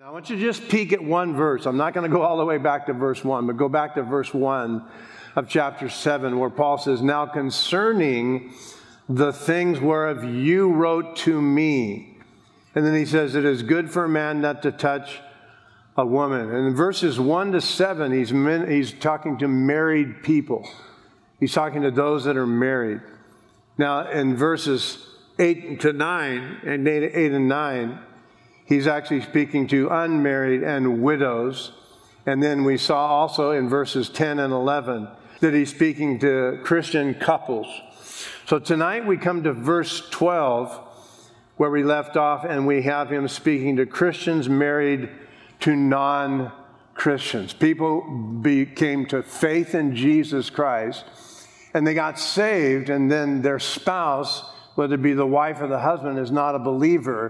I want you to just peek at one verse. I'm not going to go all the way back to verse 1, but go back to verse 1 of chapter 7, where Paul says, "Now concerning the things whereof you wrote to me." And then he says, "It is good for a man not to touch a woman." And in verses 1 to 7, he's talking to married people. He's talking to those that are married. Now, in verses 8 to 9, and 8 and 9, he's actually speaking to unmarried and widows. And then we saw also in verses 10 and 11 that he's speaking to Christian couples. So tonight we come to verse 12, where we left off, and we have him speaking to Christians married to non-Christians. People came to faith in Jesus Christ, and they got saved, and then their spouse, whether it be the wife or the husband, is not a believer.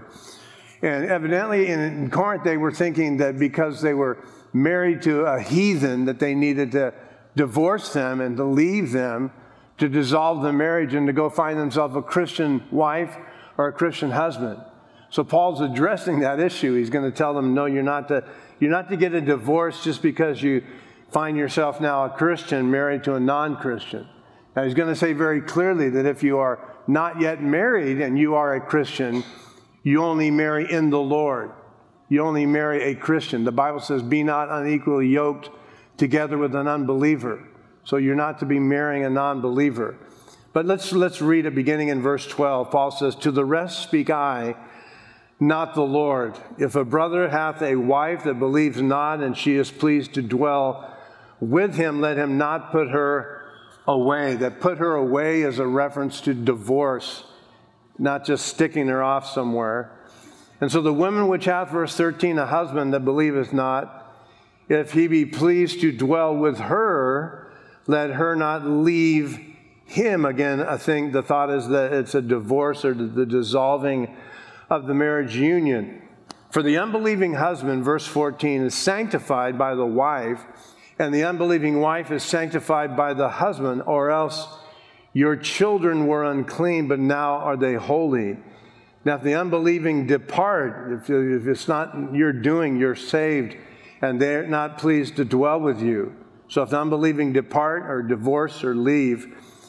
And evidently in Corinth, they were thinking that because they were married to a heathen, that they needed to divorce them and to leave them, to dissolve the marriage and to go find themselves a Christian wife or a Christian husband. So Paul's addressing that issue. He's going to tell them, no, you're not to get a divorce just because you find yourself now a Christian married to a non-Christian. Now he's going to say very clearly that if you are not yet married and you are a Christian, you only marry in the Lord. You only marry a Christian. The Bible says, "Be not unequally yoked together with an unbeliever." So you're not to be marrying a non-believer. But let's read it beginning in verse 12. Paul says, "To the rest speak I, not the Lord. If a brother hath a wife that believes not, and she is pleased to dwell with him, let him not put her away." That "put her away" is a reference to divorce, not just sticking her off somewhere. And so the woman which hath, verse 13, a husband that believeth not, if he be pleased to dwell with her, let her not leave him. Again, the thought is that it's a divorce or the dissolving of the marriage union. For the unbelieving husband, verse 14, is sanctified by the wife, and the unbelieving wife is sanctified by the husband, or else your children were unclean, but now are they holy. Now, if the unbelieving depart, if it's not your doing, you're saved, and they're not pleased to dwell with you. So if the unbelieving depart or divorce or leave,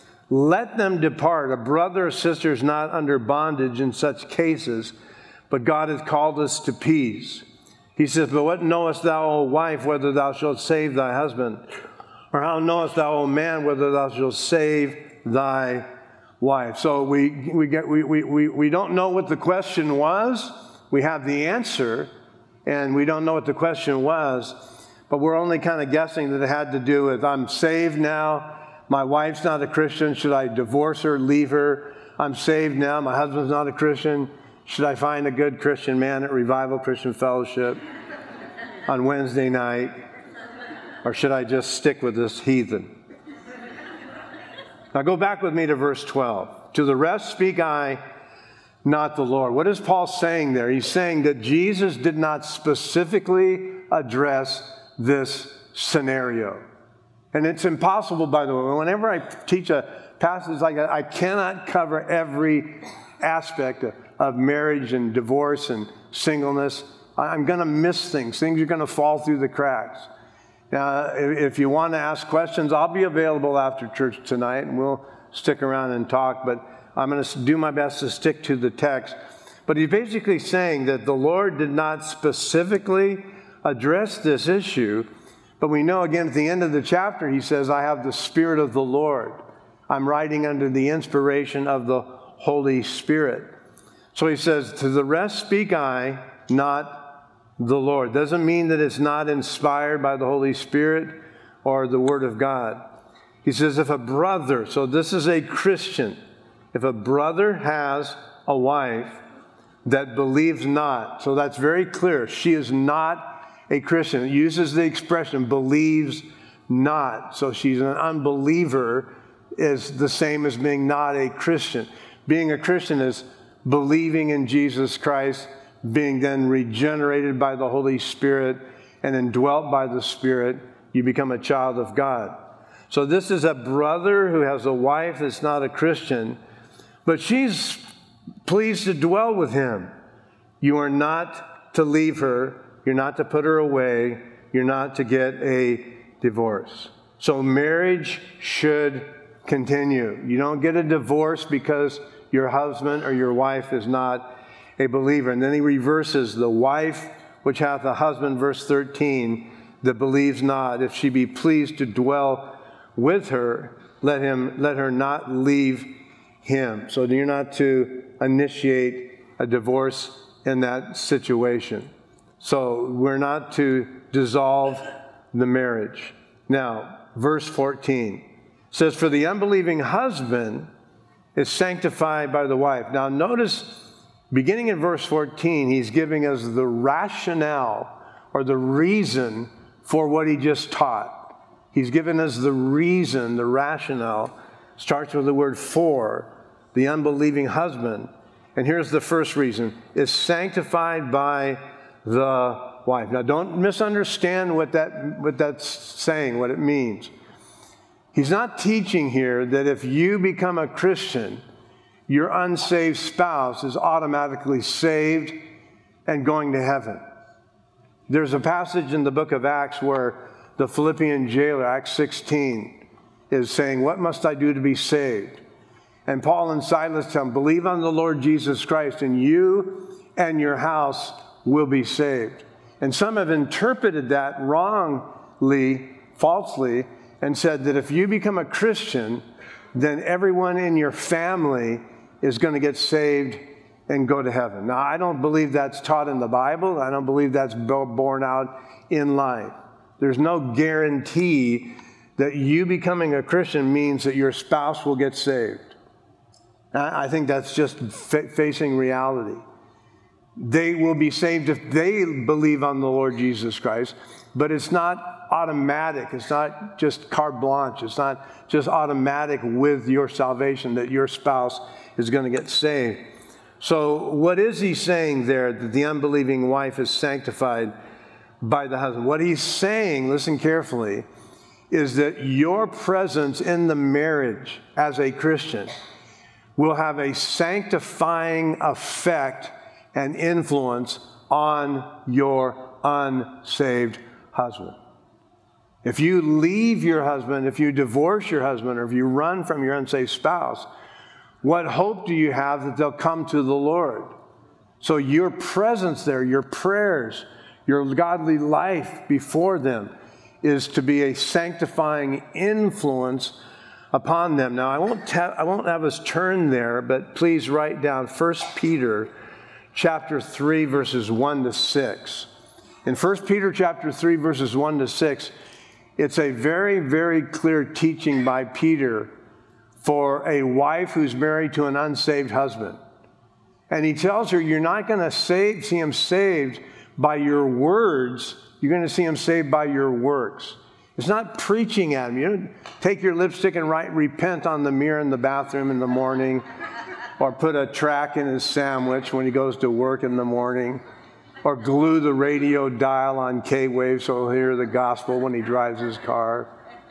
let them depart. A brother or sister is not under bondage in such cases, but God hath called us to peace. He says, "But what knowest thou, O wife, whether thou shalt save thy husband? Or how knowest thou, O man, whether thou shalt save thy wife?" So we don't know what the question was. We have the answer, and we don't know what the question was, but we're only kind of guessing that it had to do with, I'm saved now, my wife's not a Christian, should I divorce her, leave her? I'm saved now, my husband's not a Christian, should I find a good Christian man at Revival Christian Fellowship on Wednesday night, or should I just stick with this heathen? Now go back with me to verse 12. "To the rest speak I, not the Lord." What is Paul saying there? He's saying that Jesus did not specifically address this scenario. And it's impossible, by the way. Whenever I teach a passage like that, I cannot cover every aspect of marriage and divorce and singleness. I'm going to miss things. Things are going to fall through the cracks. Now, if you want to ask questions, I'll be available after church tonight, and we'll stick around and talk, but I'm going to do my best to stick to the text. But he's basically saying that the Lord did not specifically address this issue, but we know again at the end of the chapter, he says, "I have the Spirit of the Lord." I'm writing under the inspiration of the Holy Spirit. So he says, "To the rest speak I, not the Lord." Doesn't mean that it's not inspired by the Holy Spirit or the Word of God. He says, if a brother, so this is a Christian, if a brother has a wife that believes not, so that's very clear, she is not a Christian. It uses the expression believes not. So she's an unbeliever is the same as being not a Christian. Being a Christian is believing in Jesus Christ, being then regenerated by the Holy Spirit and indwelt by the Spirit, you become a child of God. So this is a brother who has a wife that's not a Christian, but she's pleased to dwell with him. You are not to leave her You're not to put her away. You're not to get a divorce. So marriage should continue. You don't get a divorce because your husband or your wife is not a believer. And then he reverses, the wife which hath a husband, verse 13, that believes not, if she be pleased to dwell with her, let her not leave him. So you're not to initiate a divorce in that situation. So we're not to dissolve the marriage. Now, verse 14 says, for the unbelieving husband is sanctified by the wife. Now notice, beginning in verse 14, he's giving us the rationale or the reason for what he just taught. He's given us the reason, the rationale. Starts with the word for, the unbelieving husband. And here's the first reason, is sanctified by the wife. Now don't misunderstand what that's saying, what it means. He's not teaching here that if you become a Christian, your unsaved spouse is automatically saved and going to heaven. There's a passage in the book of Acts where the Philippian jailer, Acts 16, is saying, what must I do to be saved? And Paul and Silas tell him, believe on the Lord Jesus Christ, and you and your house will be saved. And some have interpreted that wrongly, falsely, and said that if you become a Christian, then everyone in your family is going to get saved and go to heaven. Now, I don't believe that's taught in the Bible. I don't believe that's borne out in life. There's no guarantee that you becoming a Christian means that your spouse will get saved. I think that's just facing reality. They will be saved if they believe on the Lord Jesus Christ, but it's not automatic. It's not just carte blanche. It's not just automatic with your salvation that your spouse is going to get saved. So what is he saying there, that the unbelieving wife is sanctified by the husband? What he's saying, listen carefully, is that your presence in the marriage as a Christian will have a sanctifying effect and influence on your unsaved husband. If you leave your husband, if you divorce your husband, or if you run from your unsaved spouse, what hope do you have that they'll come to the Lord? So your presence there, your prayers, your godly life before them is to be a sanctifying influence upon them. Now, I won't have us turn there, but please write down 1 Peter chapter 3, verses 1 to 6. In 1 Peter chapter 3, verses 1 to 6, it's a very, very clear teaching by Peter for a wife who's married to an unsaved husband. And he tells her, you're not going to see him saved by your words. You're going to see him saved by your works. It's not preaching at him. You don't take your lipstick and write repent on the mirror in the bathroom in the morning, or put a track in his sandwich when he goes to work in the morning, or glue the radio dial on K-Wave so he'll hear the gospel when he drives his car.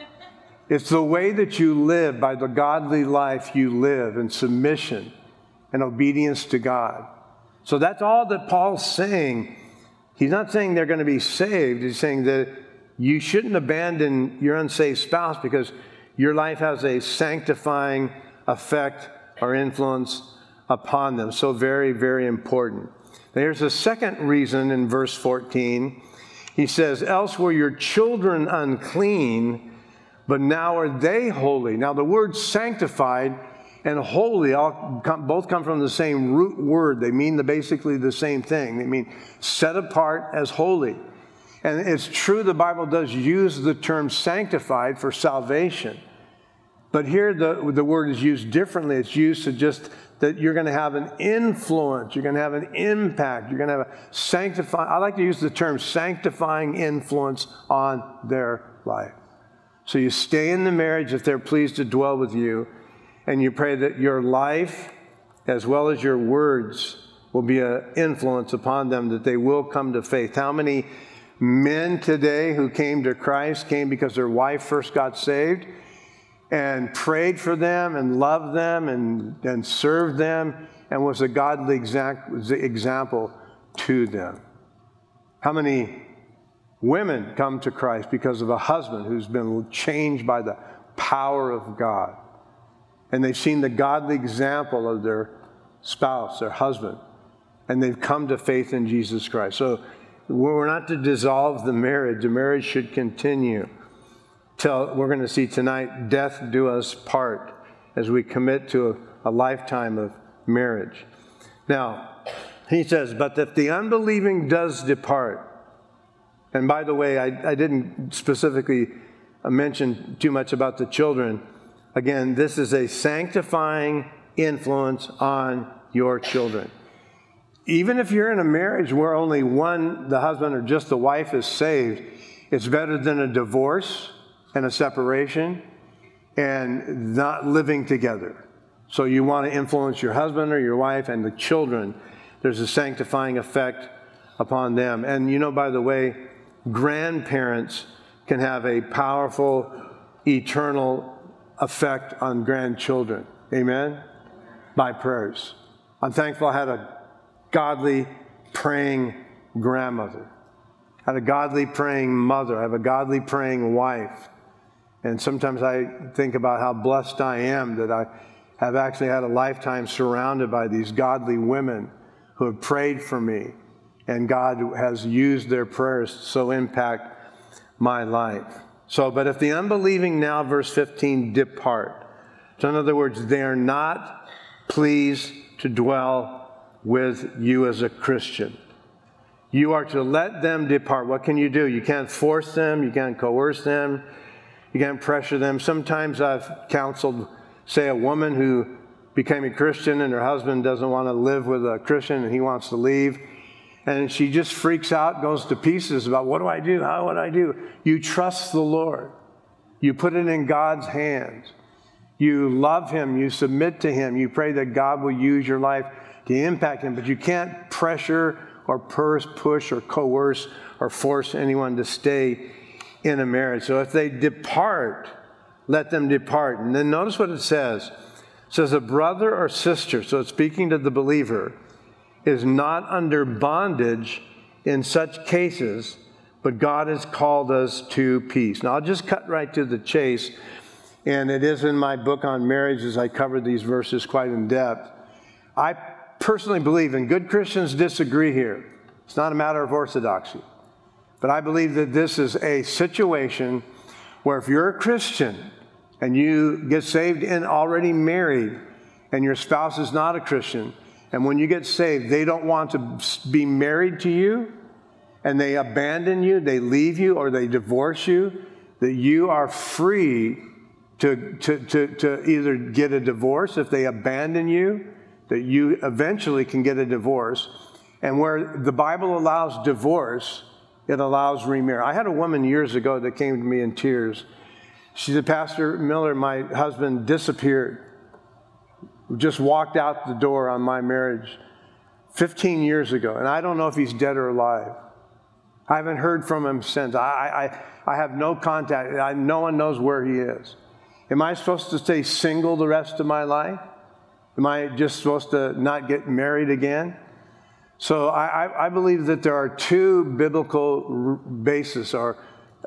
It's the way that you live, by the godly life you live in submission and obedience to God. So that's all that Paul's saying. He's not saying they're going to be saved. He's saying that you shouldn't abandon your unsaved spouse because your life has a sanctifying effect or influence upon them. So very, very important. There's a second reason in verse 14. He says, else were your children unclean, but now are they holy. Now the word sanctified and holy both come from the same root word. They mean basically the same thing. They mean set apart as holy. And it's true the Bible does use the term sanctified for salvation. But here the word is used differently. It's used to just that you're going to have an influence. You're going to have an impact. You're going to have a sanctifying. I like to use the term sanctifying influence on their life. So you stay in the marriage if they're pleased to dwell with you. And you pray that your life, as well as your words, will be an influence upon them, that they will come to faith. How many men today who came to Christ came because their wife first got saved and prayed for them and loved them and served them and was a godly example to them? How many women come to Christ because of a husband who's been changed by the power of God? And they've seen the godly example of their spouse, their husband, and they've come to faith in Jesus Christ. So we're not to dissolve the marriage. The marriage should continue till, we're going to see tonight, death do us part, as we commit to a lifetime of marriage. Now, he says, but if the unbelieving does depart, and by the way, I didn't specifically mention too much about the children. Again, this is a sanctifying influence on your children. Even if you're in a marriage where only one, the husband or just the wife, is saved, it's better than a divorce and a separation and not living together. So you want to influence your husband or your wife and the children. There's a sanctifying effect upon them. And you know, by the way, grandparents can have a powerful, eternal effect on grandchildren. Amen? By prayers. I'm thankful I had a godly, praying grandmother. I had a godly, praying mother. I have a godly, praying wife. And sometimes I think about how blessed I am that I have actually had a lifetime surrounded by these godly women who have prayed for me. And God has used their prayers to so impact my life. So, but if the unbelieving now, verse 15, depart. So in other words, they are not pleased to dwell with you as a Christian. You are to let them depart. What can you do? You can't force them. You can't coerce them. You can't pressure them. Sometimes I've counseled, say, a woman who became a Christian and her husband doesn't want to live with a Christian and he wants to leave. And she just freaks out, goes to pieces about, what do I do? How would I do? You trust the Lord. You put it in God's hands. You love Him. You submit to Him. You pray that God will use your life to impact Him. But you can't pressure or push or coerce or force anyone to stay in a marriage. So if they depart, let them depart. And then notice what it says. It says a brother or sister, so it's speaking to the believer, is not under bondage in such cases, but God has called us to peace. Now, I'll just cut right to the chase, and it is in my book on marriage as I cover these verses quite in depth. I personally believe, and good Christians disagree here, it's not a matter of orthodoxy, but I believe that this is a situation where if you're a Christian and you get saved and already married, and your spouse is not a Christian, and when you get saved, they don't want to be married to you, and they abandon you, they leave you, or they divorce you, that you are free to either get a divorce if they abandon you, that you eventually can get a divorce. And where the Bible allows divorce, it allows remarriage. I had a woman years ago that came to me in tears. She said, Pastor Miller, my husband disappeared. Just walked out the door on my marriage 15 years ago, and I don't know if he's dead or alive. I haven't heard from him since. I have no contact. No one knows where he is. Am I supposed to stay single the rest of my life? Am I just supposed to not get married again? So I believe that there are two biblical bases or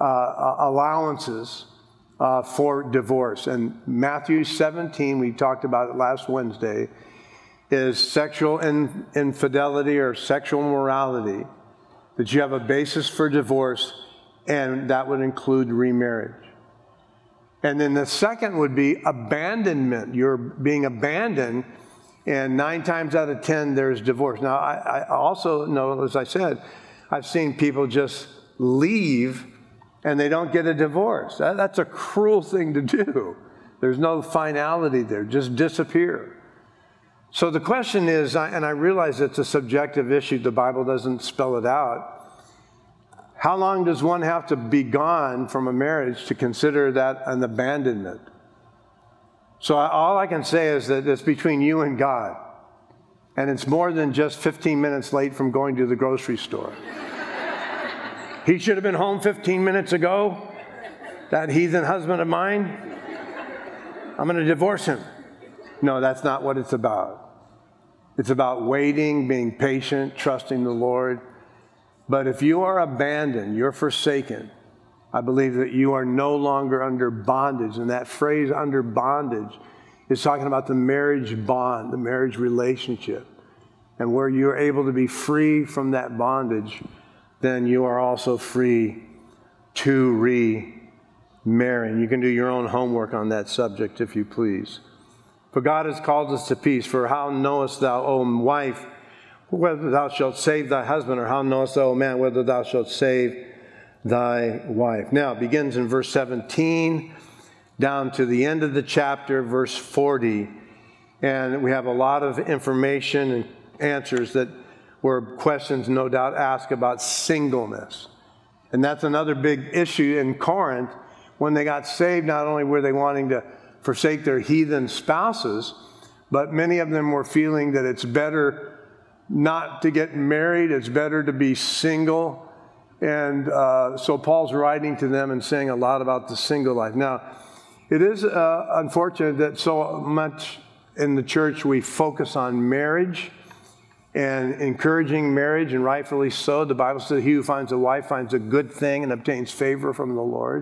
allowances for divorce. And Matthew 17, we talked about it last Wednesday, is sexual infidelity or sexual morality, that you have a basis for divorce, and that would include remarriage. And then the second would be abandonment. You're being abandoned, and 9 times out of 10, there's divorce. Now, I also know, as I said, I've seen people just leave and they don't get a divorce. That's a cruel thing to do. There's no finality there. Just disappear. So the question is, and I realize it's a subjective issue, the Bible doesn't spell it out. How long does one have to be gone from a marriage to consider that an abandonment? So all I can say is that it's between you and God. And it's more than just 15 minutes late from going to the grocery store. He should have been home 15 minutes ago, that heathen husband of mine. I'm going to divorce him. No, that's not what it's about. It's about waiting, being patient, trusting the Lord. But if you are abandoned, you're forsaken, I believe that you are no longer under bondage. And that phrase, under bondage, is talking about the marriage bond, the marriage relationship. And where you're able to be free from that bondage, then you are also free to remarry. And you can do your own homework on that subject if you please. For God has called us to peace. For how knowest thou, O wife, whether thou shalt save thy husband, or how knowest thou, O man, whether thou shalt save thy wife? Now, it begins in verse 17 down to the end of the chapter, verse 40. And we have a lot of information and answers that were questions, no doubt, asked about singleness. And that's another big issue in Corinth. When they got saved, not only were they wanting to forsake their heathen spouses, but many of them were feeling that it's better not to get married, it's better to be single. And so Paul's writing to them and saying a lot about the single life. Now, it is unfortunate that so much in the church we focus on marriage and encouraging marriage, and rightfully so. The Bible says, he who finds a wife finds a good thing and obtains favor from the Lord.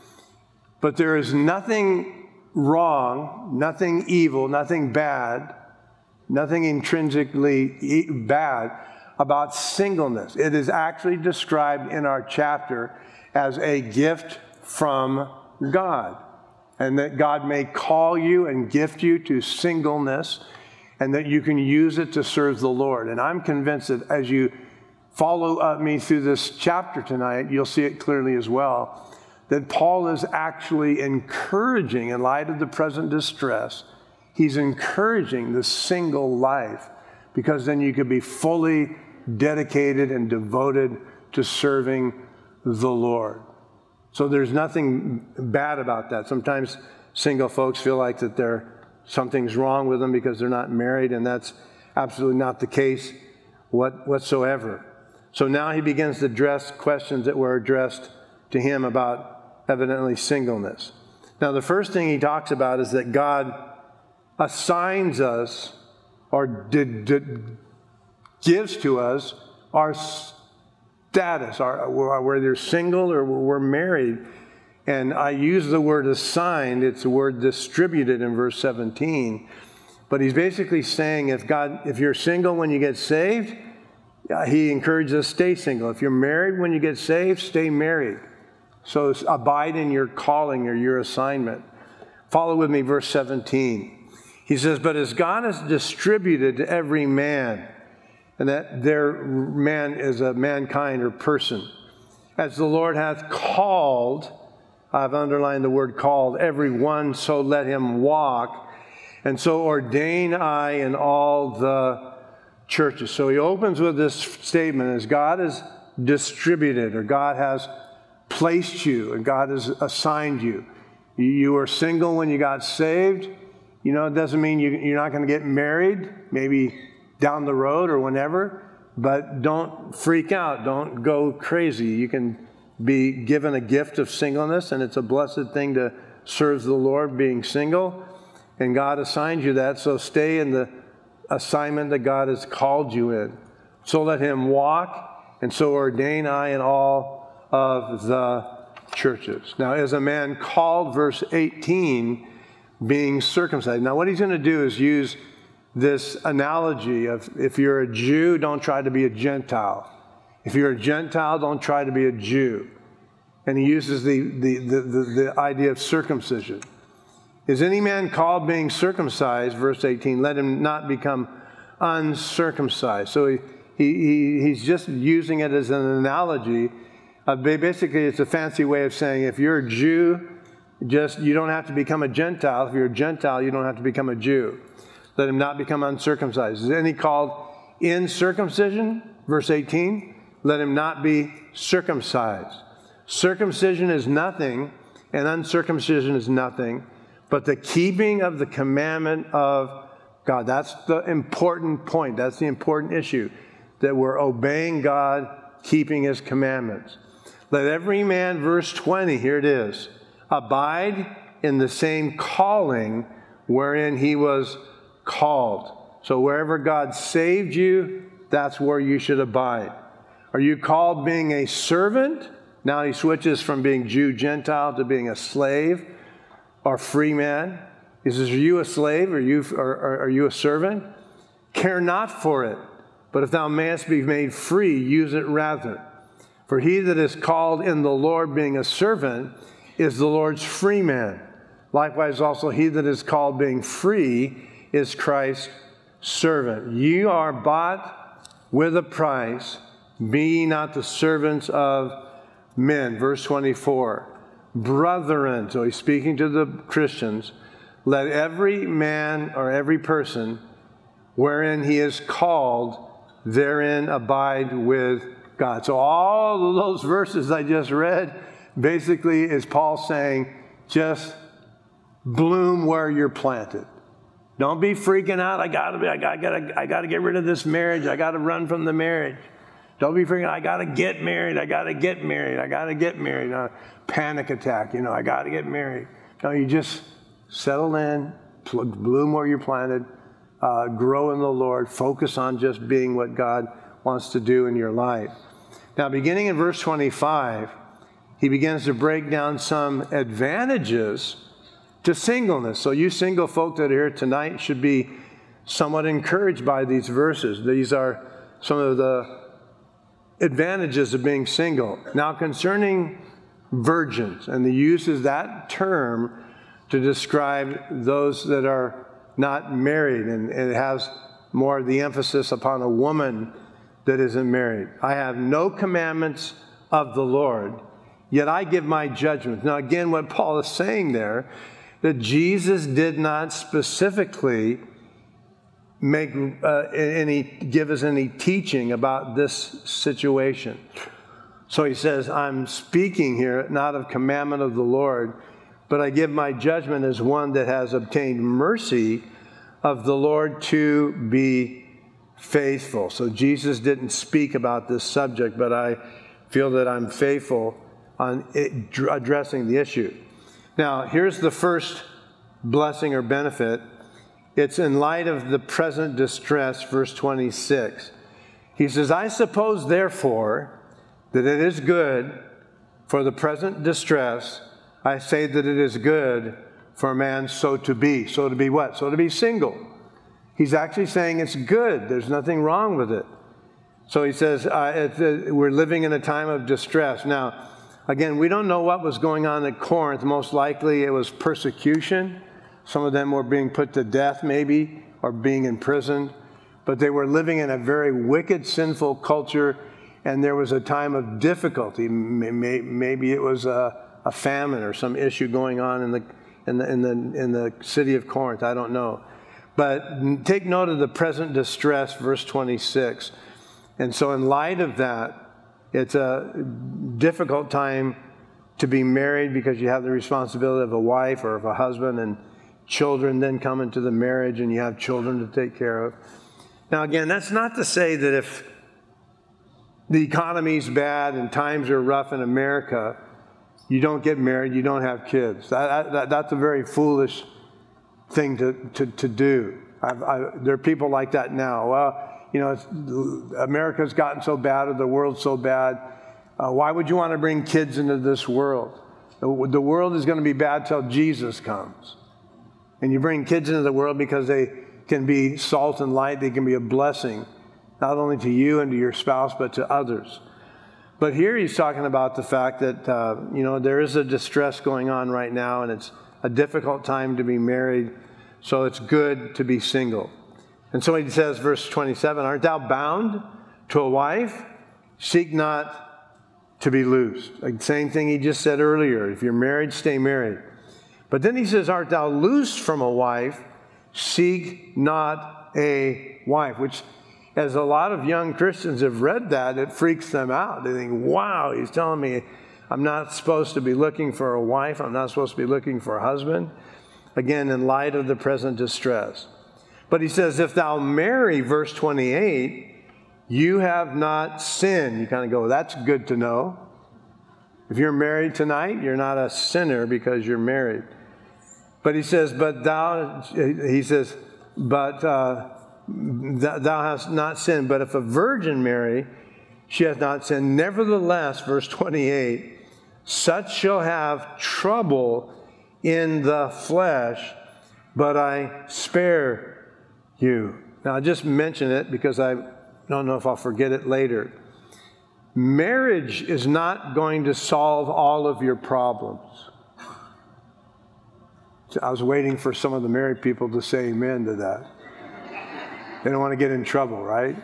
But there is nothing wrong, nothing evil, nothing bad, nothing intrinsically bad about singleness. It is actually described in our chapter as a gift from God. And that God may call you and gift you to singleness, and that you can use it to serve the Lord. And I'm convinced that as you follow me through this chapter tonight, you'll see it clearly as well, that Paul is actually encouraging, in light of the present distress, he's encouraging the single life, because then you could be fully dedicated and devoted to serving the Lord. So there's nothing bad about that. Sometimes single folks feel like that something's wrong with them because they're not married, and that's absolutely not the case whatsoever. So now he begins to address questions that were addressed to him about evidently singleness. Now, the first thing he talks about is that God assigns us, or gives to us, our status, whether single or we're married. And I use the word assigned, it's the word distributed in verse 17. But he's basically saying if you're single when you get saved, he encourages us, stay single. If you're married when you get saved, stay married. So abide in your calling or your assignment. Follow with me, verse 17. He says, but as God has distributed to every man, and that their man is a mankind or person, as the Lord hath called, I've underlined the word called, every one, so let him walk, and so ordain I in all the churches. So he opens with this statement, as God has distributed, or God has placed you, and God has assigned you. You were single when you got saved. You know, it doesn't mean you're not going to get married, maybe down the road or whenever, but don't freak out. Don't go crazy. You can be given a gift of singleness, and it's a blessed thing to serve the Lord being single, and God assigned you that, so stay in the assignment that God has called you in. So let him walk, and so ordain I in all of the churches. Now, as a man called, verse 18, being circumcised. Now, what he's going to do is use this analogy of, if you're a Jew, don't try to be a Gentile. If you're a Gentile, don't try to be a Jew. And he uses the idea of circumcision. Is any man called being circumcised, verse 18, let him not become uncircumcised. So he's just using it as an analogy. Basically, it's a fancy way of saying if you're a Jew, you don't have to become a Gentile. If you're a Gentile, you don't have to become a Jew. Let him not become uncircumcised. Is any called in circumcision? Verse 18, let him not be circumcised. Circumcision is nothing, and uncircumcision is nothing, but the keeping of the commandment of God. That's the important point. That's the important issue, that we're obeying God, keeping his commandments. Let every man, verse 20, here it is, abide in the same calling wherein he was called. So wherever God saved you, that's where you should abide. Are you called being a servant? Now he switches from being Jew, Gentile to being a slave or free man. He says, are you a slave? Are you a servant? Care not for it, but if thou mayest be made free, use it rather. For he that is called in the Lord being a servant is the Lord's free man. Likewise also he that is called being free is Christ's servant. You are bought with a price. Be ye not the servants of men. Verse 24. Brethren, so he's speaking to the Christians, let every man or every person wherein he is called, therein abide with God. So all of those verses I just read, basically is Paul saying, just bloom where you're planted. Don't be freaking out. I gotta get rid of this marriage. I gotta run from the marriage. Don't be freaking out. I gotta get married. I gotta get married. Panic attack. I gotta get married. No, you just settle in, bloom where you're planted, grow in the Lord, focus on just being what God wants to do in your life. Now, beginning in verse 25, he begins to break down some advantages to singleness. So you single folk that are here tonight should be somewhat encouraged by these verses. These are some of the advantages of being single. Now, concerning virgins, and the use is that term to describe those that are not married, and it has more of the emphasis upon a woman that isn't married. I have no commandments of the Lord, yet I give my judgment. Now again, what Paul is saying there, that Jesus did not specifically give us any teaching about this situation. So he says, I'm speaking here not of commandment of the Lord, but I give my judgment as one that has obtained mercy of the Lord to be faithful. So Jesus didn't speak about this subject, but I feel that I'm faithful on addressing the issue. Now, here's the first blessing or benefit. It's in light of the present distress, verse 26. He says, I suppose, therefore, that it is good for the present distress. I say that it is good for a man so to be. So to be what? So to be single. He's actually saying it's good. There's nothing wrong with it. So he says, we're living in a time of distress. Now, again, we don't know what was going on at Corinth. Most likely it was persecution. Some of them were being put to death maybe, or being imprisoned. But they were living in a very wicked, sinful culture, and there was a time of difficulty. Maybe it was a famine or some issue going on in the city of Corinth. I don't know. But take note of the present distress, verse 26. And so in light of that, it's a difficult time to be married because you have the responsibility of a wife or of a husband, and children then come into the marriage and you have children to take care of. Now again, that's not to say that if the economy's bad and times are rough in America, you don't get married, you don't have kids. That's a very foolish thing to do. There are people like that now. Well, America's gotten so bad, or the world's so bad. Why would you want to bring kids into this world? The world is going to be bad till Jesus comes. And you bring kids into the world because they can be salt and light. They can be a blessing, not only to you and to your spouse, but to others. But here he's talking about the fact that, there is a distress going on right now, and it's a difficult time to be married, so it's good to be single. And so he says, verse 27, art thou bound to a wife? Seek not to be loosed. Like the same thing he just said earlier. If you're married, stay married. But then he says, art thou loosed from a wife? Seek not a wife. Which, as a lot of young Christians have read that, it freaks them out. They think, wow, he's telling me I'm not supposed to be looking for a wife. I'm not supposed to be looking for a husband. Again, in light of the present distress. But he says, if thou marry, verse 28, you have not sinned. You kind of go, that's good to know. If you're married tonight, you're not a sinner because you're married. But he says, thou hast not sinned. But if a virgin marry, she hath not sinned. Nevertheless, verse 28, such shall have trouble in the flesh, but I spare you. Now, I just mention it because I don't know if I'll forget it later. Marriage is not going to solve all of your problems. I was waiting for some of the married people to say amen to that. They don't want to get in trouble, right?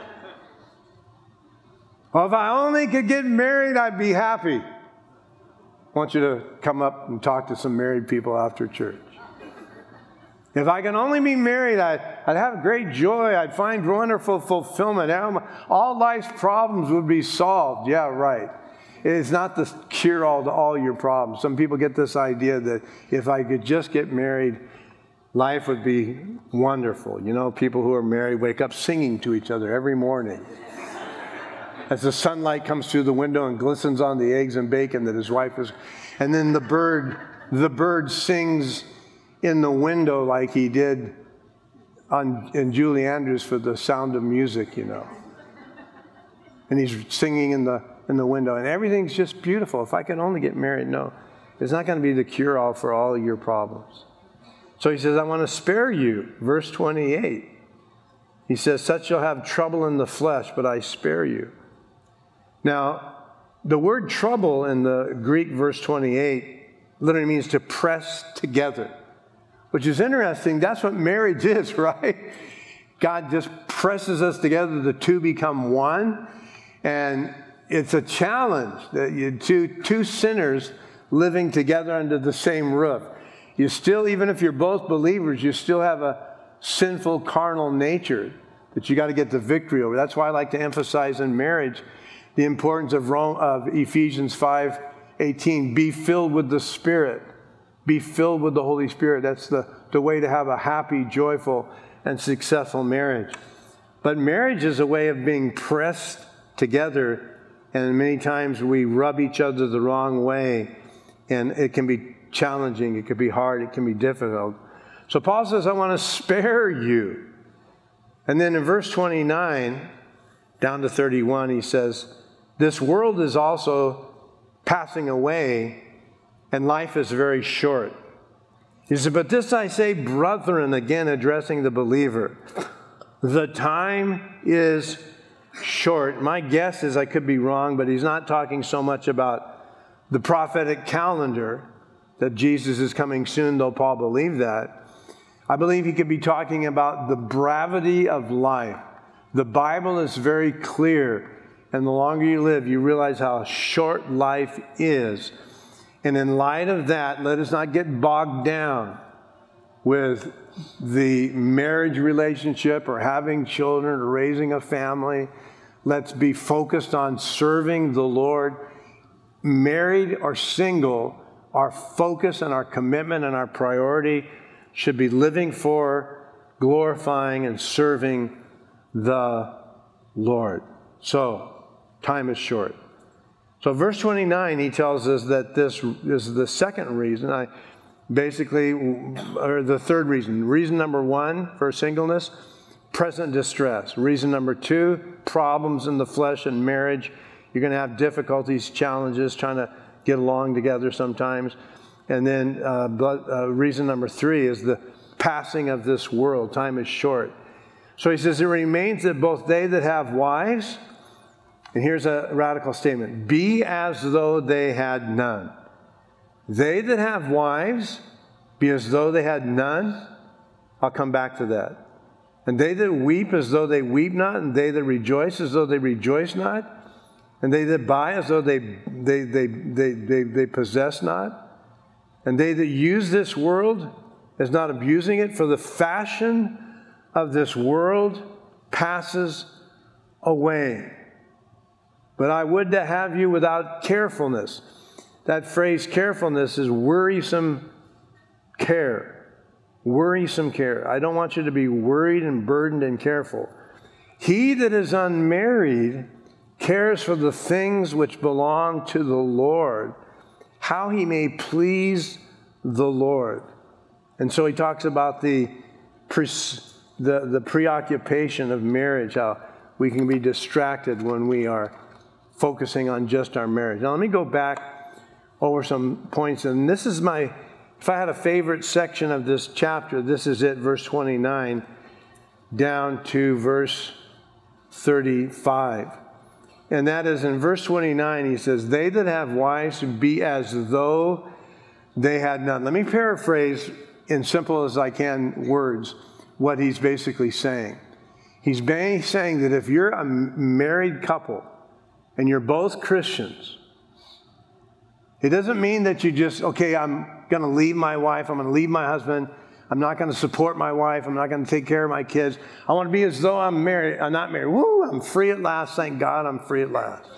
Well, if I only could get married, I'd be happy. I want you to come up and talk to some married people after church. If I can only be married, I'd have great joy. I'd find wonderful fulfillment. All life's problems would be solved. Yeah, right. It's not the cure-all to all your problems. Some people get this idea that if I could just get married, life would be wonderful. You know, people who are married wake up singing to each other every morning as the sunlight comes through the window and glistens on the eggs and bacon that his wife is. And then the bird sings in the window like he did in Julie Andrews for The Sound of Music, you know. And he's singing in the window, and everything's just beautiful. If I can only get married, no. It's not going to be the cure-all for all of your problems. So he says, I want to spare you. Verse 28. He says, such shall have trouble in the flesh, but I spare you. Now, the word trouble in the Greek, verse 28, literally means to press together, which is interesting. That's what marriage is, right? God just presses us together. The two become one. And it's a challenge that two sinners living together under the same roof. You still, even if you're both believers, you still have a sinful carnal nature that you got to get the victory over. That's why I like to emphasize in marriage the importance of Ephesians 5:18. Be filled with the Spirit. Be filled with the Holy Spirit. That's the way to have a happy, joyful, and successful marriage. But marriage is a way of being pressed together, and many times we rub each other the wrong way, and it can be challenging, it can be hard, it can be difficult. So Paul says, I want to spare you. And then in verse 29 down to 31, he says, this world is also passing away, and life is very short. He said, but this I say, brethren, again addressing the believer, the time is short. My guess is, I could be wrong, but he's not talking so much about the prophetic calendar that Jesus is coming soon, though Paul believed that. I believe he could be talking about the brevity of life. The Bible is very clear, and the longer you live, you realize how short life is. And in light of that, let us not get bogged down with the marriage relationship or having children or raising a family. Let's be focused on serving the Lord. Married or single, our focus and our commitment and our priority should be living for, glorifying, and serving the Lord. So, time is short. So verse 29, he tells us that this is the second reason, or the third reason. Reason number one for singleness, present distress. Reason number two, problems in the flesh and marriage. You're going to have difficulties, challenges, trying to get along together sometimes. And then reason number three is the passing of this world. Time is short. So he says, it remains that both they that have wives, and here's a radical statement, be as though they had none. They that have wives, be as though they had none. I'll come back to that. And they that weep as though they weep not, and they that rejoice as though they rejoice not, and they that buy as though they possess not, and they that use this world as not abusing it, for the fashion of this world passes away. But I would to have you without carefulness. That phrase, carefulness, is worrisome care. Worrisome care. I don't want you to be worried and burdened and careful. He that is unmarried cares for the things which belong to the Lord, how he may please the Lord. And so he talks about the preoccupation of marriage, how we can be distracted when we are focusing on just our marriage. Now, let me go back over some points. And this is if I had a favorite section of this chapter, this is it, verse 29 down to verse 35. And that is in verse 29, he says, they that have wives be as though they had none. Let me paraphrase in simple as I can words what he's basically saying. He's saying that if you're a married couple and you're both Christians, it doesn't mean that you just, okay, I'm going to leave my wife, I'm going to leave my husband, I'm not going to support my wife, I'm not going to take care of my kids. I want to be as though I'm married. I'm not married. Woo, I'm free at last. Thank God I'm free at last.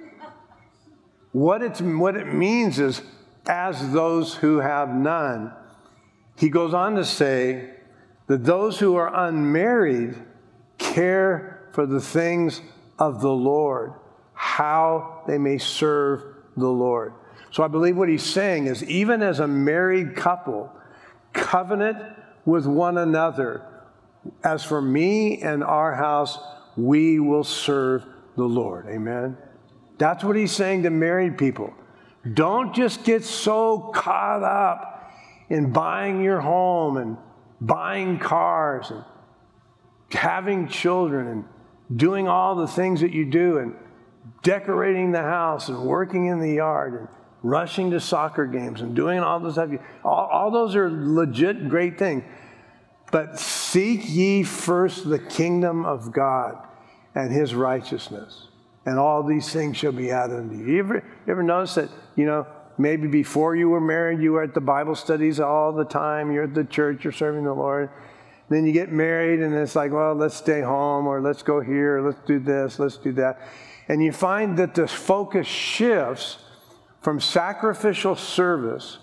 What it means is, as those who have none. He goes on to say that those who are unmarried care for the things of the Lord, how they may serve the Lord. So I believe what he's saying is, even as a married couple, covenant with one another. As for me and our house, we will serve the Lord. Amen. That's what he's saying to married people. Don't just get so caught up in buying your home and buying cars and having children and doing all the things that you do and decorating the house and working in the yard and rushing to soccer games and doing all this stuff. All those are legit great things. But seek ye first the kingdom of God and his righteousness, and all these things shall be added unto you. You ever notice that, maybe before you were married, you were at the Bible studies all the time, you're at the church, you're serving the Lord. Then you get married and it's like, well, let's stay home, or let's go here, or let's do this, let's do that. And you find that the focus shifts from sacrificial service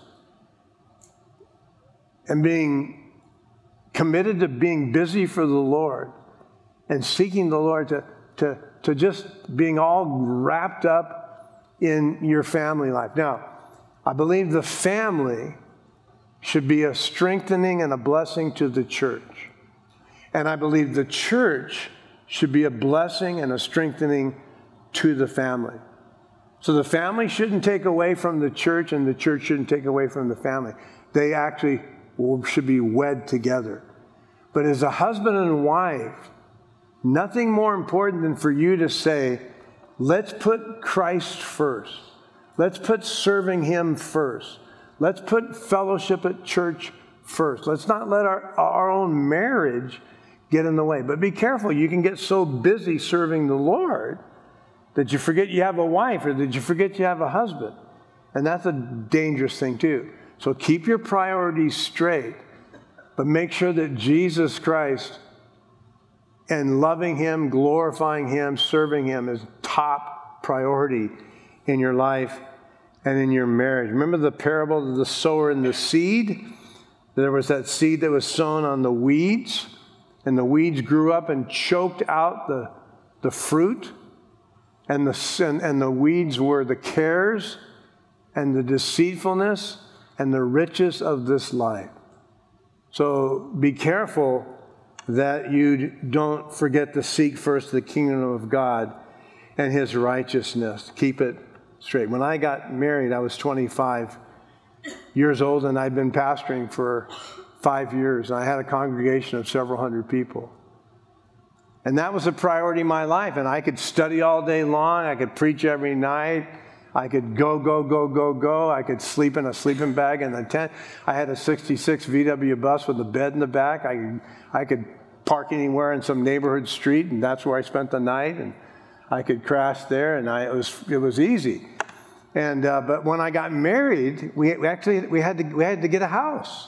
and being committed to being busy for the Lord and seeking the Lord to just being all wrapped up in your family life. Now, I believe the family should be a strengthening and a blessing to the church. And I believe the church should be a blessing and a strengthening to the family. So the family shouldn't take away from the church, and the church shouldn't take away from the family. They actually should be wed together. But as a husband and wife, nothing more important than for you to say, let's put Christ first. Let's put serving him first. Let's put fellowship at church first. Let's not let our own marriage get in the way. But be careful. You can get so busy serving the Lord that you forget you have a wife, or that you forget you have a husband. And that's a dangerous thing too. So keep your priorities straight, but make sure that Jesus Christ and loving him, glorifying him, serving him is top priority in your life and in your marriage. Remember the parable of the sower and the seed? There was that seed that was sown on the weeds, and the weeds grew up and choked out the fruit. And the weeds were the cares and the deceitfulness and the riches of this life. So be careful that you don't forget to seek first the kingdom of God and his righteousness. Keep it straight. When I got married, I was 25 years old, and I'd been pastoring for 5 years. And I had a congregation of several hundred people. And that was a priority in my life. And I could study all day long. I could preach every night. I could go. I could sleep in a sleeping bag in the tent. I had a 66 VW bus with a bed in the back. I could park anywhere in some neighborhood street, and that's where I spent the night. And I could crash there, and it was easy. And but when I got married, we had to get a house.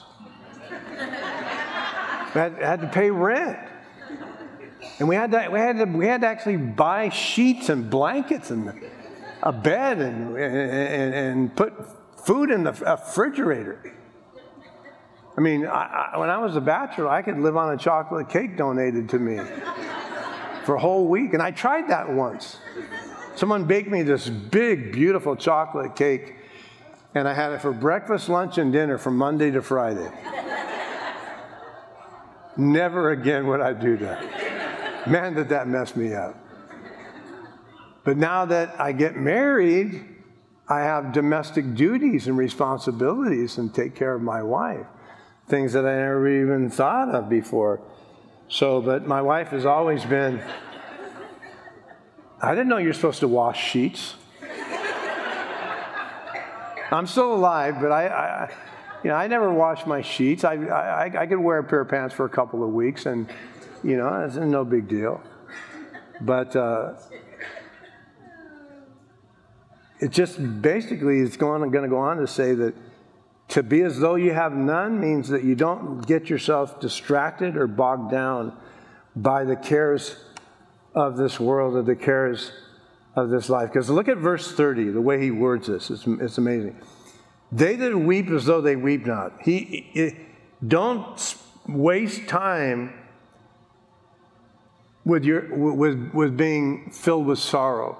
We had to pay rent. And we had to actually buy sheets and blankets and a bed and put food in the refrigerator. I mean, when I was a bachelor, I could live on a chocolate cake donated to me for a whole week. And I tried that once. Someone baked me this big, beautiful chocolate cake, and I had it for breakfast, lunch, and dinner from Monday to Friday. Never again would I do that. Man, did that mess me up. But now that I get married, I have domestic duties and responsibilities and take care of my wife. Things that I never even thought of before. So, but my wife has always been, I didn't know you're supposed to wash sheets. I'm still alive, but I never wash my sheets. I could wear a pair of pants for a couple of weeks, and it's no big deal. But it just basically is going to go on to say that to be as though you have none means that you don't get yourself distracted or bogged down by the cares of this world or the cares of this life. Because look at verse 30, the way he words this. It's amazing. They that weep as though they weep not. Don't waste time with being filled with sorrow.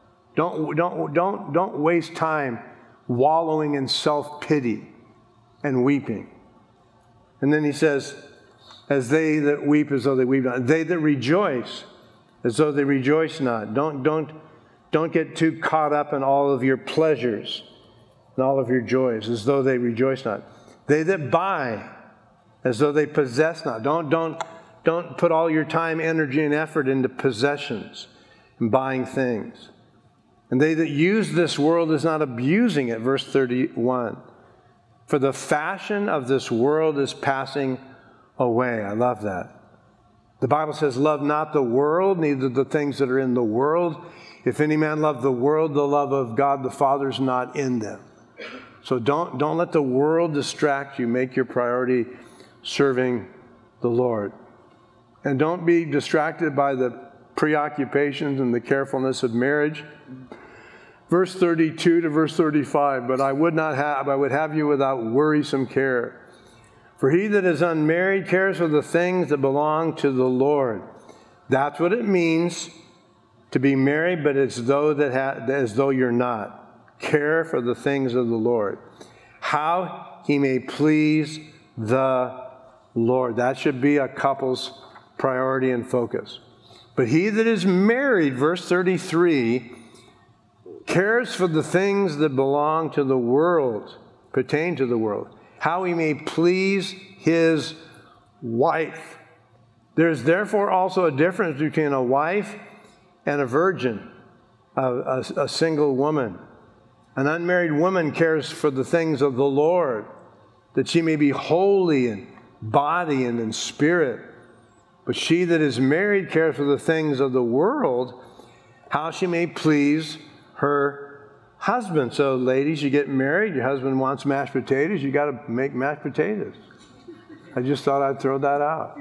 Don't waste time wallowing in self-pity and weeping. And then he says, as they that weep as though they weep not. They that rejoice as though they rejoice not. Don't get too caught up in all of your pleasures and all of your joys as though they rejoice not. They that buy as though they possess not. Don't put all your time, energy, and effort into possessions and buying things. And they that use this world is not abusing it. Verse 31. For the fashion of this world is passing away. I love that. The Bible says, love not the world, neither the things that are in the world. If any man love the world, the love of God the Father is not in them. So don't let the world distract you. Make your priority serving the Lord. And don't be distracted by the preoccupations and the carefulness of marriage. Verse 32 to verse 35, but I would have you without worrisome care. For he that is unmarried cares for the things that belong to the Lord. That's what it means to be married, but it's as though you're not. Care for the things of the Lord. How he may please the Lord. That should be a couple's priority and focus. But he that is married, verse 33, cares for the things that belong to the world, pertain to the world, how he may please his wife. There's therefore also a difference between a wife and a virgin, a single woman. An unmarried woman cares for the things of the Lord, that she may be holy in body and in spirit. But she that is married cares for the things of the world, how she may please her husband. So ladies, you get married, your husband wants mashed potatoes, you got to make mashed potatoes. I just thought I'd throw that out.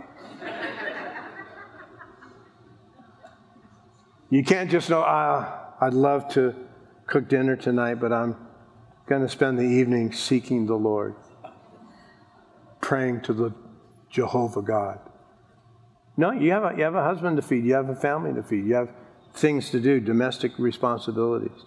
You can't just know, I'd love to cook dinner tonight, but I'm going to spend the evening seeking the Lord, praying to the Jehovah God. No, you have a husband to feed, you have a family to feed, you have things to do, domestic responsibilities.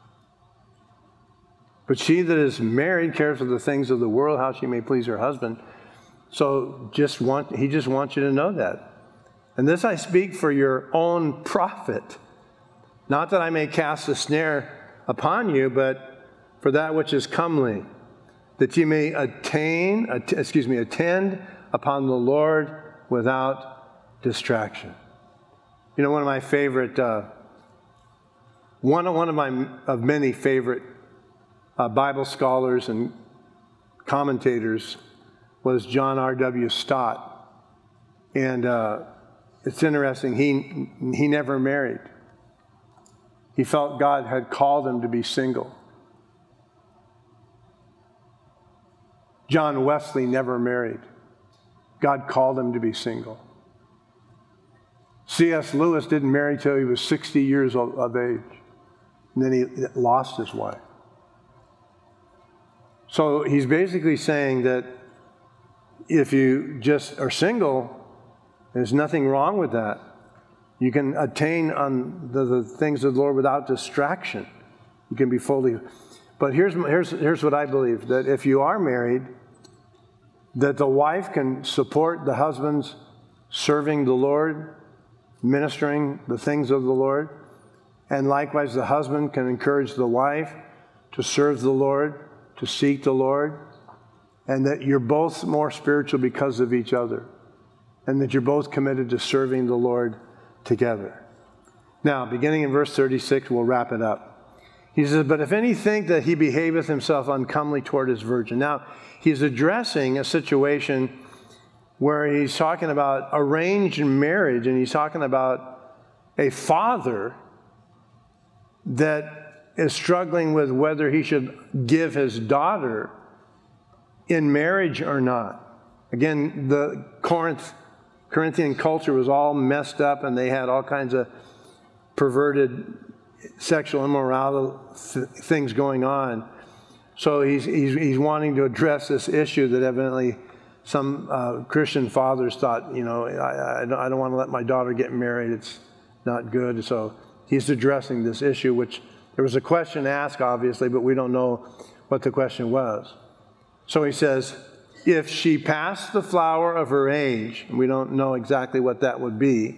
But she that is married cares for the things of the world, how she may please her husband. So he just wants you to know that. And this I speak for your own profit. Not that I may cast a snare upon you, but for that which is comely, that you may attend upon the Lord without distraction. You know, one of my favorite, one of many favorite Bible scholars and commentators was John R.W. Stott. And it's interesting, he never married. He felt God had called him to be single. John Wesley never married. God called him to be single. C.S. Lewis didn't marry till he was 60 years of age. And then he lost his wife. So he's basically saying that if you just are single, there's nothing wrong with that. You can attain on the things of the Lord without distraction. You can be fully. But here's what I believe, that if you are married, that the wife can support the husband's serving the Lord, ministering the things of the Lord, And likewise, the husband can encourage the wife to serve the Lord, to seek the Lord, and that you're both more spiritual because of each other, and that you're both committed to serving the Lord together. Now, beginning in verse 36, we'll wrap it up. He says, but if any think that he behaveth himself uncomely toward his virgin. Now, he's addressing a situation where he's talking about arranged marriage, and he's talking about a father that is struggling with whether he should give his daughter in marriage or not. Again, the Corinthian culture was all messed up, and they had all kinds of perverted sexual immorality things going on. So he's wanting to address this issue that evidently some Christian fathers thought, I don't want to let my daughter get married. It's not good. So he's addressing this issue, which there was a question asked, obviously, but we don't know what the question was. So he says, if she passed the flower of her age, and we don't know exactly what that would be,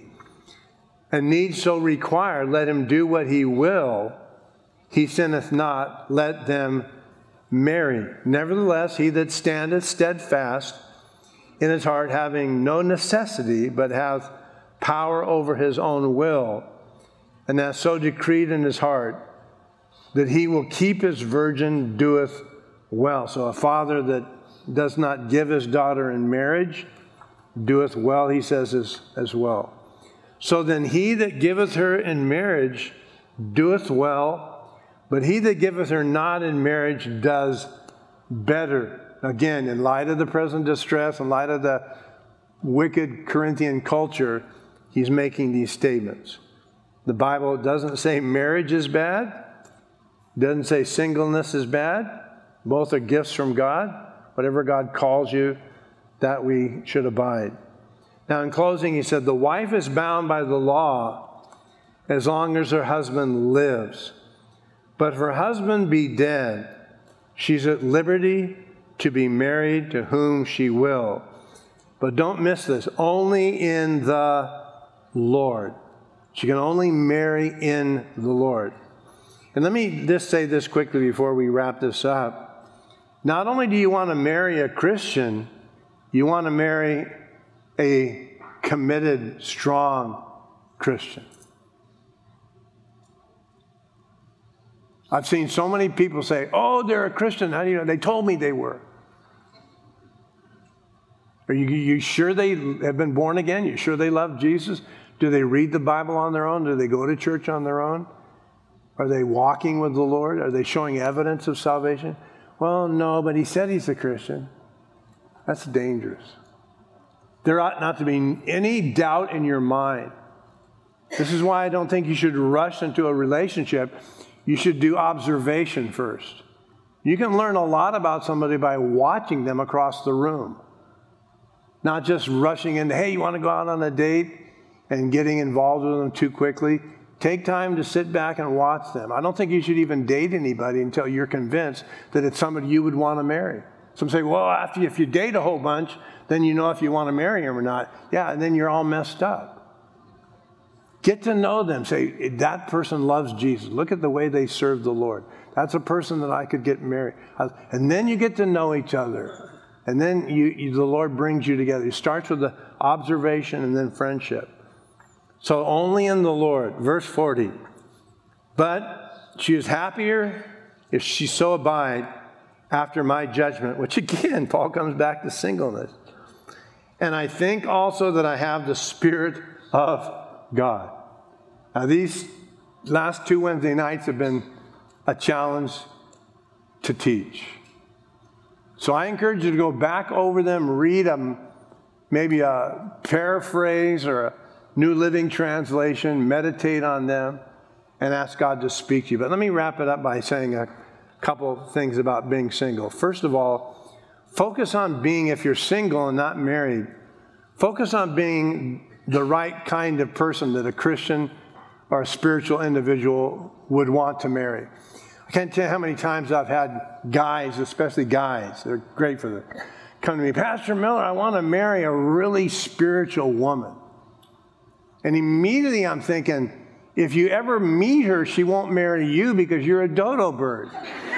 and need so require, let him do what he will, he sinneth not, let them marry. Nevertheless, he that standeth steadfast in his heart, having no necessity, but hath power over his own will, and hath so decreed in his heart that he will keep his virgin, doeth well. So a father that does not give his daughter in marriage doeth well, he says, as well. So then he that giveth her in marriage doeth well, but he that giveth her not in marriage does better. Again, in light of the present distress, in light of the wicked Corinthian culture, he's making these statements. The Bible doesn't say marriage is bad. Doesn't say singleness is bad. Both are gifts from God. Whatever God calls you, that we should abide. Now, in closing, he said, the wife is bound by the law as long as her husband lives. But if her husband be dead, she's at liberty to be married to whom she will. But don't miss this, only in the Lord. She can only marry in the Lord. And let me just say this quickly before we wrap this up. Not only do you want to marry a Christian, you want to marry a committed, strong Christian. I've seen so many people say, oh, they're a Christian. How do you know? They told me they were. Are you sure they have been born again? You sure they love Jesus? Do they read the Bible on their own? Do they go to church on their own? Are they walking with the Lord? Are they showing evidence of salvation? Well, no, but he said he's a Christian. That's dangerous. There ought not to be any doubt in your mind. This is why I don't think you should rush into a relationship. You should do observation first. You can learn a lot about somebody by watching them across the room. Not just rushing into, hey, you want to go out on a date, and getting involved with them too quickly. Take time to sit back and watch them. I don't think you should even date anybody until you're convinced that it's somebody you would want to marry. Some say, well, if you date a whole bunch, then you know if you want to marry them or not. Yeah, and then you're all messed up. Get to know them. Say, that person loves Jesus. Look at the way they serve the Lord. That's a person that I could get married. And then you get to know each other. And then the Lord brings you together. It starts with the observation and then friendship. So only in the Lord. Verse 40. But she is happier if she so abide after my judgment, which again, Paul comes back to singleness. And I think also that I have the Spirit of God. Now, these last 2 Wednesday nights have been a challenge to teach. So I encourage you to go back over them, read them, maybe a paraphrase or a New Living Translation, meditate on them, and ask God to speak to you. But let me wrap it up by saying a couple things about being single. First of all, focus on being, if you're single and not married, focus on being the right kind of person that a Christian or a spiritual individual would want to marry. I can't tell you how many times I've had guys, especially guys, they're great for this, come to me, Pastor Miller, I want to marry a really spiritual woman. And immediately I'm thinking, If you ever meet her, she won't marry you because you're a dodo bird.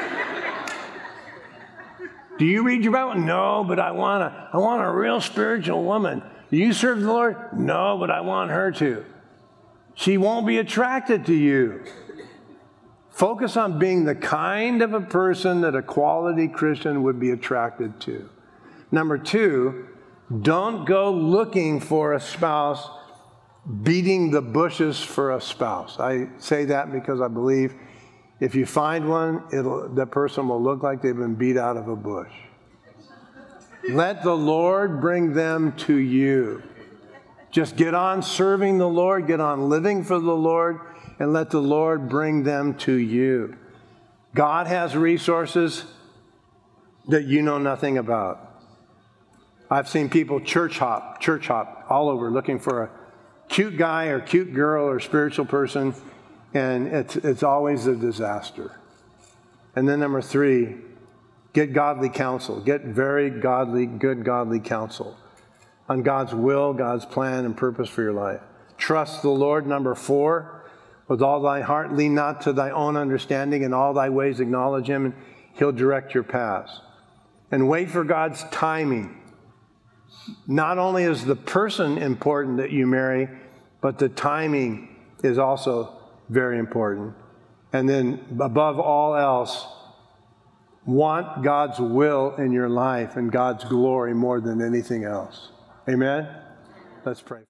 Do you read your Bible? No, but I want a real spiritual woman. Do you serve the Lord? No, but I want her to. She won't be attracted to you. Focus on being the kind of a person that a quality Christian would be attracted to. Number 2, don't go looking for a spouse, beating the bushes for a spouse. I say that because I believe if you find one, that person will look like they've been beat out of a bush. Let the Lord bring them to you. Just get on serving the Lord, get on living for the Lord, and let the Lord bring them to you. God has resources that you know nothing about. I've seen people church hop all over looking for a cute guy or cute girl or spiritual person, and it's always a disaster. And then number 3, get godly counsel. Get very godly, good godly counsel on God's will, God's plan, and purpose for your life. Trust the Lord. Number 4, with all thy heart, lean not to thy own understanding, in all thy ways acknowledge him, and he'll direct your paths. And wait for God's timing. Not only is the person important that you marry, but the timing is also very important. And then above all else, want God's will in your life and God's glory more than anything else. Amen? Let's pray.